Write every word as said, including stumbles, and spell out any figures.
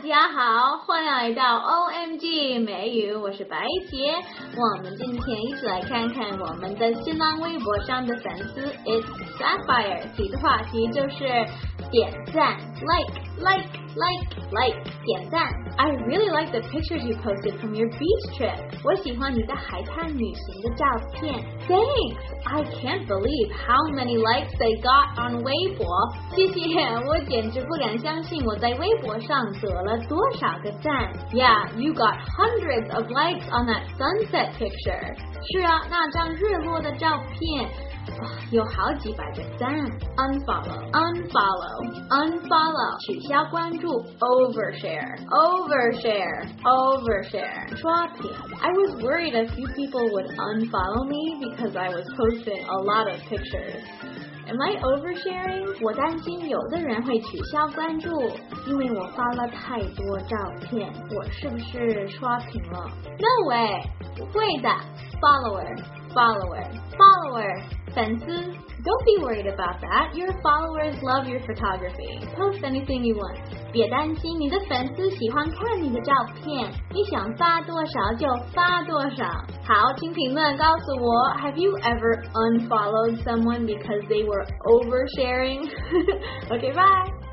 家好，欢迎来到 O M G 美语，我是白洁。我们今天一起来看看我们的新浪微博上的粉丝 It's Sapphire 提的话题就是点赞 like like like like 点赞。I really like the pictures you posted from your beach trip. 我喜欢你的海滩旅行的照片。Thanks. I can't believe how many likes they got on 微博。谢谢，我简直不敢相信我在微博上得了多少个赞。Yeah, you got hundreds of likes on that sunset picture. 是啊，那张日落的照片。有好几百个赞 unfollow unfollow unfollow 取消关注 overshare overshare overshare 刷屏 I was worried a few people would unfollow me because I was posting a lot of pictures Am I oversharing? 我担心有的人会取消关注，因为我发了太多照片，我是不是刷屏了 ？No way， 不会的 ，follower follower follower 粉丝 ，Don't be worried about that. Your followers love your photography. Post anything you want. 别担心，你的粉丝喜欢看你的照片，你想发多少就发多少。好，请评论告诉我 ，Have you ever unfollowed someone because they were oversharing? Okay, bye.